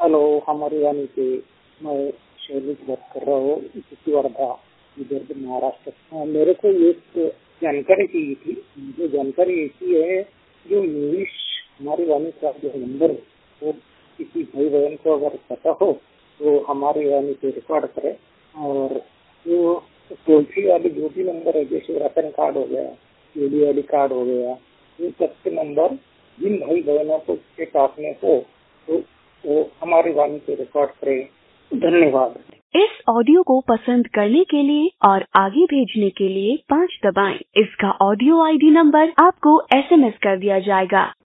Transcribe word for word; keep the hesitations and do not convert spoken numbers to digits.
Hello, हमारी वाणी से मैं शैलेश बात कर रहा हूँ, इसी वर्धा विदर्भ महाराष्ट्र। अ, मेरे को एक जानकारी चाहिए थी। जो जानकारी ऐसी है, जो इंग्लिश हमारी वाणी का जो नंबर है, वो किसी भाई बहन को अगर पता हो तो हमारी वाणी से रिकॉर्ड करे। और जो टोल फ्री वाले जो भी नंबर है, जैसे राशन कार्ड हो गया, पीडी वाली कार्ड हो गया, ये सबके नंबर जिन भाई बहनों को के पास में हो तो वो हमारी वाणी से रिकॉर्ड करें। धन्यवाद। इस ऑडियो को पसंद करने के लिए और आगे भेजने के लिए पाँच दबाएं। इसका ऑडियो आईडी नंबर आपको एसएमएस कर दिया जाएगा।